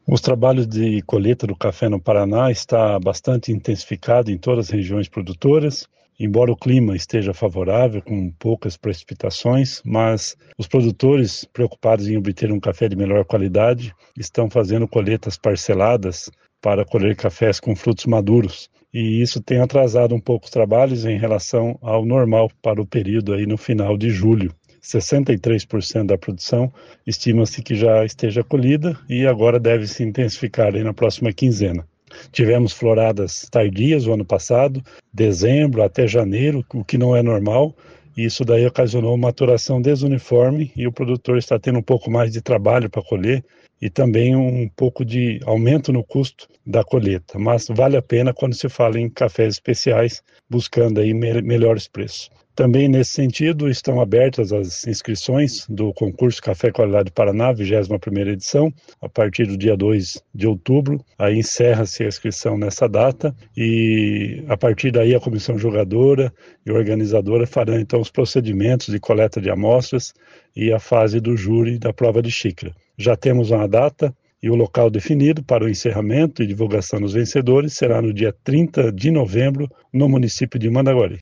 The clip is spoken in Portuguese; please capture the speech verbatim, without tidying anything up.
Os trabalhos de colheita do café no Paraná está bastante intensificado em todas as regiões produtoras, embora o clima esteja favorável, com poucas precipitações, mas os produtores, preocupados em obter um café de melhor qualidade, estão fazendo colheitas parceladas para colher cafés com frutos maduros. E isso tem atrasado um pouco os trabalhos em relação ao normal para o período aí no final de julho. sessenta e três por cento da produção estima-se que já esteja colhida e agora deve se intensificar aí na próxima quinzena. Tivemos floradas tardias o ano passado, dezembro até janeiro, o que não é normal, e isso daí ocasionou maturação desuniforme e o produtor está tendo um pouco mais de trabalho para colher e também um pouco de aumento no custo da colheita, mas vale a pena quando se fala em cafés especiais, buscando aí me- melhores preços. Também nesse sentido estão abertas as inscrições do concurso Café Qualidade Paraná, vigésima primeira edição, a partir do dia dois de outubro, aí encerra-se a inscrição nessa data e a partir daí a comissão julgadora e organizadora farão então os procedimentos de coleta de amostras e a fase do júri da prova de xícara. Já temos uma data e o local definido para o encerramento e divulgação dos vencedores será no dia trinta de novembro, no município de Mandaguari.